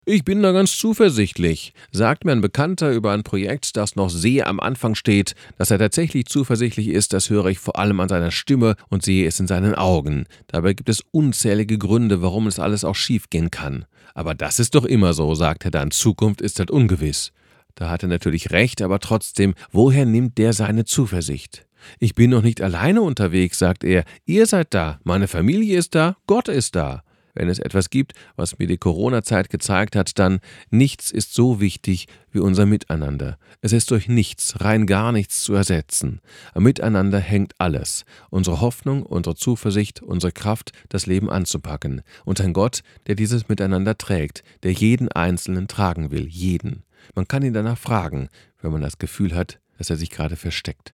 Ich bin da ganz zuversichtlich. Sagt mir ein Bekannter über ein Projekt, das noch sehr am Anfang steht, dass er tatsächlich zuversichtlich ist, das höre ich vor allem an seiner Stimme und sehe es in seinen Augen. Dabei gibt es unzählige Gründe, warum es alles auch schiefgehen kann. Aber das ist doch immer so, sagt er dann. Zukunft ist halt ungewiss. Da hat er natürlich recht, aber trotzdem, woher nimmt der seine Zuversicht? Ich bin noch nicht alleine unterwegs, sagt er. Ihr seid da, meine Familie ist da, Gott ist da. Wenn es etwas gibt, was mir die Corona-Zeit gezeigt hat, dann: Nichts ist so wichtig wie unser Miteinander. Es ist durch nichts, rein gar nichts zu ersetzen. Am Miteinander hängt alles. Unsere Hoffnung, unsere Zuversicht, unsere Kraft, das Leben anzupacken. Und ein Gott, der dieses Miteinander trägt, der jeden Einzelnen tragen will, jeden. Man kann ihn danach fragen, wenn man das Gefühl hat, dass er sich gerade versteckt.